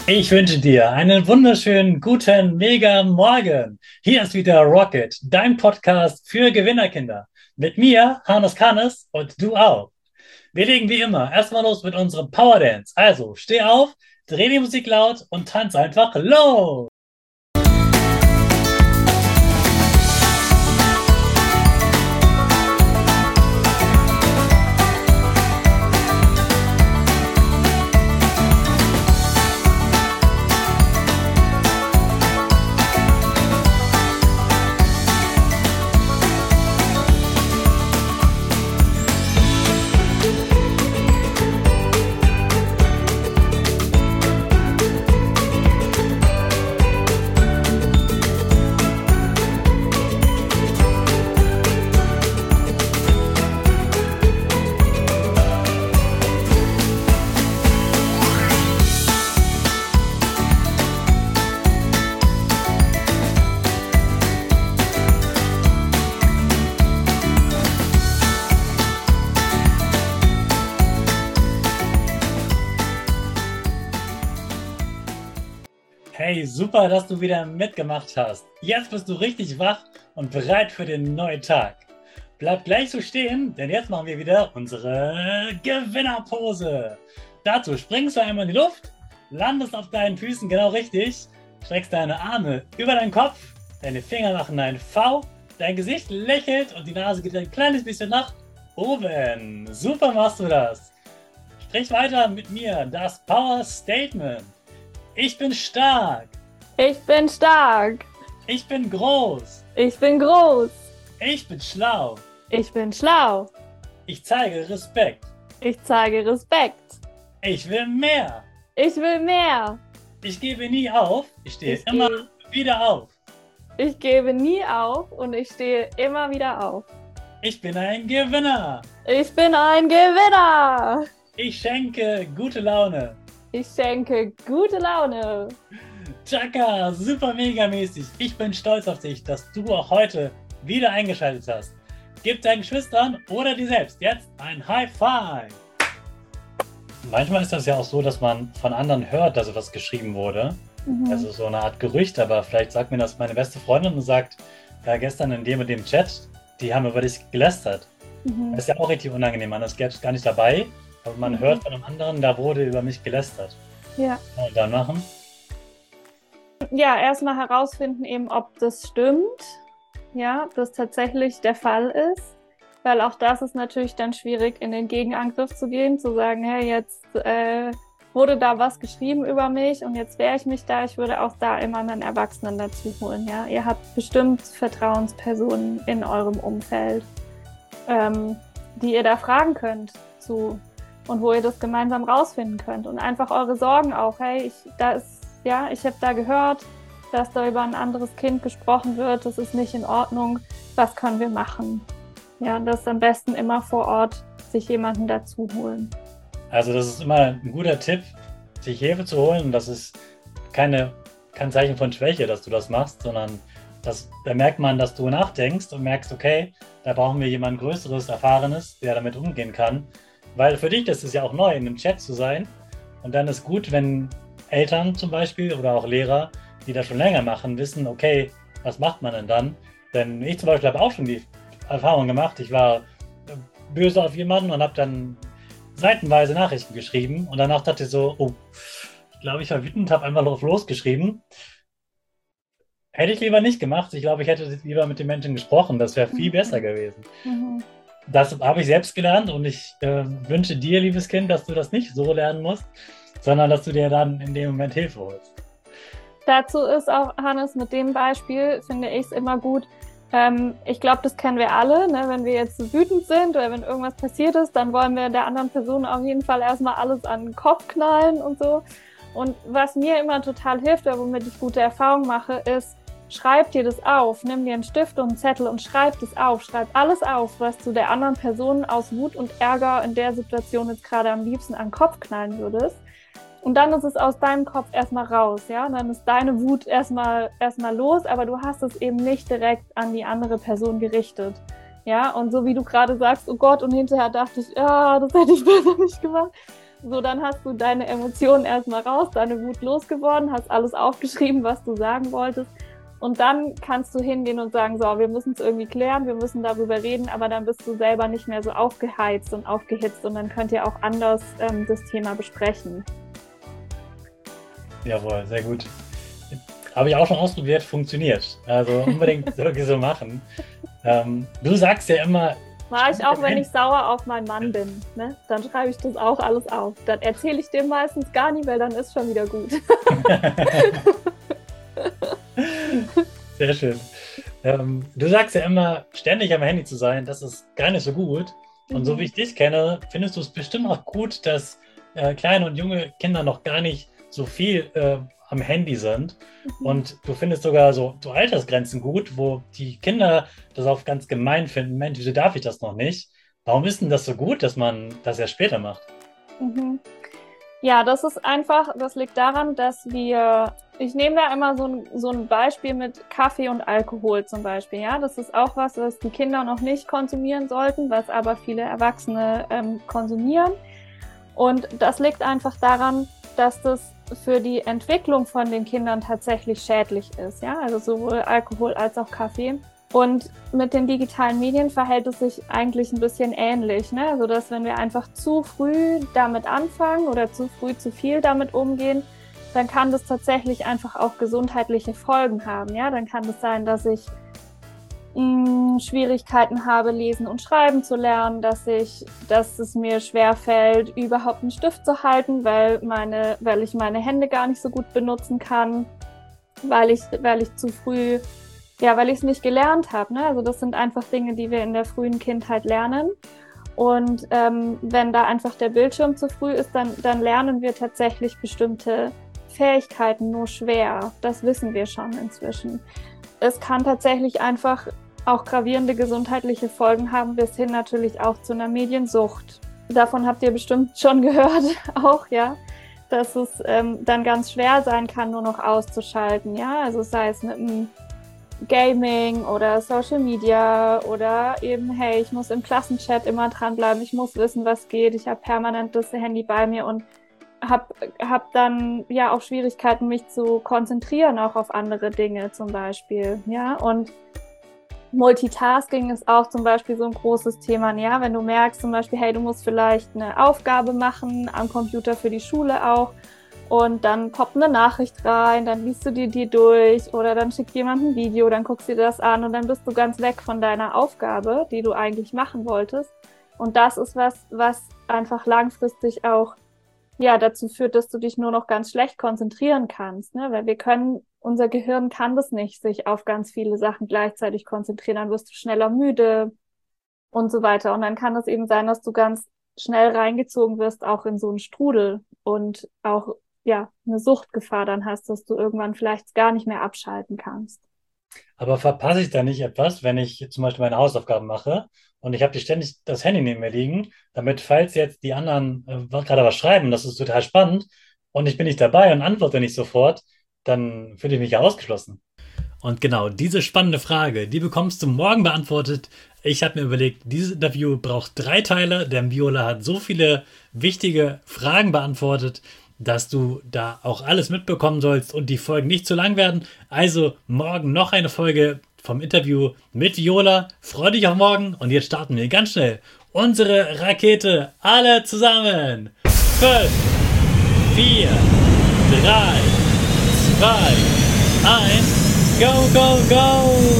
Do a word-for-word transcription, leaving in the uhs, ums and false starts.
Ich wünsche dir einen wunderschönen, guten, mega Morgen. Hier ist wieder Rocket, dein Podcast für Gewinnerkinder. Mit mir, Hannes Kannes, und du auch. Wir legen wie immer erstmal los mit unserem Power Dance. Also steh auf, dreh die Musik laut und tanz einfach los. Hey, super, dass du wieder mitgemacht hast. Jetzt bist du richtig wach und bereit für den neuen Tag. Bleib gleich so stehen, denn jetzt machen wir wieder unsere Gewinnerpose. Dazu springst du einmal in die Luft, landest auf deinen Füßen genau richtig, streckst deine Arme über deinen Kopf, deine Finger machen ein V, dein Gesicht lächelt und die Nase geht ein kleines bisschen nach oben. Super machst du das. Sprich weiter mit mir, das Power Statement. Ich bin stark. Ich bin stark. Ich bin groß. Ich bin groß. Ich bin schlau. Ich bin schlau. Ich zeige Respekt. Ich zeige Respekt. Ich will mehr. Ich will mehr. Ich gebe nie auf. Ich stehe Ich immer gebe- wieder auf. Ich gebe nie auf und ich stehe immer wieder auf. Ich bin ein Gewinner. Ich bin ein Gewinner. Ich schenke gute Laune. Ich schenke gute Laune. Chaka, super mega mäßig. Ich bin stolz auf dich, dass du auch heute wieder eingeschaltet hast. Gib deinen Geschwistern oder dir selbst jetzt ein High Five. Manchmal ist das ja auch so, dass man von anderen hört, dass etwas geschrieben wurde. Mhm. Also so eine Art Gerücht, aber vielleicht sagt mir das meine beste Freundin und sagt, ja, gestern in dem und dem Chat, die haben über dich gelästert. Mhm. Das ist ja auch richtig unangenehm, man das gäbe es gar nicht dabei, aber man Mhm. hört von einem anderen, da wurde über mich gelästert. Ja. Und dann machen? Ja, erstmal herausfinden eben, ob das stimmt. Ja, ob das tatsächlich der Fall ist. Weil auch das ist natürlich dann schwierig, in den Gegenangriff zu gehen, zu sagen, hey, jetzt äh, wurde da was geschrieben über mich und jetzt wehre ich mich da. Ich würde auch da immer einen Erwachsenen dazu holen. Ja? Ihr habt bestimmt Vertrauenspersonen in eurem Umfeld, ähm, die ihr da fragen könnt zu und wo ihr das gemeinsam rausfinden könnt. Und einfach eure Sorgen auch, hey, ich, da ist, ja, ich habe da gehört, dass da über ein anderes Kind gesprochen wird, das ist nicht in Ordnung, was können wir machen? Ja, das am besten immer vor Ort sich jemanden dazu holen. Also das ist immer ein guter Tipp, sich Hilfe zu holen. Und das ist keine, kein Zeichen von Schwäche, dass du das machst, sondern das, da merkt man, dass du nachdenkst und merkst, okay, da brauchen wir jemand Größeres, Erfahrenes, der damit umgehen kann. Weil für dich, das ist ja auch neu, in einem Chat zu sein. Und dann ist gut, wenn Eltern zum Beispiel oder auch Lehrer, die das schon länger machen, wissen, okay, was macht man denn dann? Denn ich zum Beispiel habe auch schon die Erfahrung gemacht, ich war böse auf jemanden und habe dann seitenweise Nachrichten geschrieben und danach dachte ich so, oh, ich glaube, ich war wütend, habe einfach drauf losgeschrieben. Hätte ich lieber nicht gemacht. Ich glaube, ich hätte lieber mit den Menschen gesprochen. Das wäre viel Mhm. besser gewesen. Mhm. Das habe ich selbst gelernt und ich äh, wünsche dir, liebes Kind, dass du das nicht so lernen musst, sondern dass du dir dann in dem Moment Hilfe holst. Dazu ist auch, Hannes, mit dem Beispiel finde ich es immer gut. Ähm, ich glaube, das kennen wir alle, ne? Wenn wir jetzt wütend sind oder wenn irgendwas passiert ist, dann wollen wir der anderen Person auf jeden Fall erstmal alles an den Kopf knallen und so. Und was mir immer total hilft, oder womit ich gute Erfahrungen mache, ist, schreib dir das auf, nimm dir einen Stift und einen Zettel und schreib das auf. Schreib alles auf, was du der anderen Person aus Wut und Ärger in der Situation jetzt gerade am liebsten an den Kopf knallen würdest. Und dann ist es aus deinem Kopf erstmal raus, ja. Und dann ist deine Wut erstmal erstmal los, aber du hast es eben nicht direkt an die andere Person gerichtet. Ja, und so wie du gerade sagst, oh Gott, und hinterher dachte ich, ja, das hätte ich besser nicht gemacht. So, dann hast du deine Emotionen erstmal raus, deine Wut losgeworden, hast alles aufgeschrieben, was du sagen wolltest. Und dann kannst du hingehen und sagen, so, wir müssen es irgendwie klären, wir müssen darüber reden, aber dann bist du selber nicht mehr so aufgeheizt und aufgehitzt und dann könnt ihr auch anders ähm, das Thema besprechen. Jawohl, sehr gut. Habe ich auch schon ausprobiert, funktioniert. Also unbedingt wirklich so machen. Ähm, du sagst ja immer... Mache ich auch, wenn ich sauer auf meinen Mann bin. Ne? Dann schreibe ich das auch alles auf. Dann erzähle ich dem meistens gar nicht, weil dann ist schon wieder gut. Sehr schön. Ähm, du sagst ja immer, ständig am Handy zu sein, das ist gar nicht so gut. Und mhm. so wie ich dich kenne, findest du es bestimmt auch gut, dass äh, kleine und junge Kinder noch gar nicht so viel äh, am Handy sind. Mhm. Und du findest sogar so, so Altersgrenzen gut, wo die Kinder das auch ganz gemein finden. Mensch, wieso darf ich das noch nicht? Warum ist denn das so gut, dass man das erst später macht? Mhm. Ja, das ist einfach, das liegt daran, dass wir, ich nehme da immer so ein, so ein Beispiel mit Kaffee und Alkohol zum Beispiel, ja, das ist auch was, was die Kinder noch nicht konsumieren sollten, was aber viele Erwachsene ähm, konsumieren und das liegt einfach daran, dass das für die Entwicklung von den Kindern tatsächlich schädlich ist, ja, also sowohl Alkohol als auch Kaffee. Und mit den digitalen Medien verhält es sich eigentlich ein bisschen ähnlich, ne? Also dass wenn wir einfach zu früh damit anfangen oder zu früh zu viel damit umgehen, dann kann das tatsächlich einfach auch gesundheitliche Folgen haben, ja? Dann kann es sein, dass ich mh, Schwierigkeiten habe, lesen und schreiben zu lernen, dass ich, dass es mir schwerfällt, überhaupt einen Stift zu halten, weil meine, weil ich meine Hände gar nicht so gut benutzen kann, weil ich, weil ich zu früh Ja, weil ich es nicht gelernt habe. Ne? Also das sind einfach Dinge, die wir in der frühen Kindheit lernen. Und ähm, wenn da einfach der Bildschirm zu früh ist, dann, dann lernen wir tatsächlich bestimmte Fähigkeiten nur schwer. Das wissen wir schon inzwischen. Es kann tatsächlich einfach auch gravierende gesundheitliche Folgen haben, bis hin natürlich auch zu einer Mediensucht. Davon habt ihr bestimmt schon gehört, auch, ja, dass es ähm, dann ganz schwer sein kann, nur noch auszuschalten. Ja, also sei es mit einem Gaming oder Social Media oder eben, hey, ich muss im Klassenchat immer dranbleiben, ich muss wissen, was geht, ich habe permanent das Handy bei mir und habe hab dann ja auch Schwierigkeiten, mich zu konzentrieren, auch auf andere Dinge zum Beispiel, ja, und Multitasking ist auch zum Beispiel so ein großes Thema, ja, wenn du merkst zum Beispiel, hey, du musst vielleicht eine Aufgabe machen am Computer für die Schule auch, und dann poppt eine Nachricht rein, dann liest du dir die durch oder dann schickt jemand ein Video, dann guckst du dir das an und dann bist du ganz weg von deiner Aufgabe, die du eigentlich machen wolltest. Und das ist was, was einfach langfristig auch ja dazu führt, dass du dich nur noch ganz schlecht konzentrieren kannst, ne? Weil wir können, unser Gehirn kann das nicht, sich auf ganz viele Sachen gleichzeitig konzentrieren, dann wirst du schneller müde und so weiter. Und dann kann es eben sein, dass du ganz schnell reingezogen wirst, auch in so einen Strudel und auch ja, eine Suchtgefahr dann hast, dass du irgendwann vielleicht gar nicht mehr abschalten kannst. Aber verpasse ich da nicht etwas, wenn ich zum Beispiel meine Hausaufgaben mache und ich habe die ständig das Handy neben mir liegen, damit, falls jetzt die anderen äh, gerade was schreiben, das ist total spannend und ich bin nicht dabei und antworte nicht sofort, dann fühle ich mich ja ausgeschlossen. Und genau diese spannende Frage, die bekommst du morgen beantwortet. Ich habe mir überlegt, dieses Interview braucht drei Teile, denn Viola hat so viele wichtige Fragen beantwortet, dass du da auch alles mitbekommen sollst und die Folgen nicht zu lang werden. Also morgen noch eine Folge vom Interview mit Viola. Freu dich auf morgen und jetzt starten wir ganz schnell unsere Rakete. Alle zusammen. fünf, vier, drei, zwei, eins, go, go, go!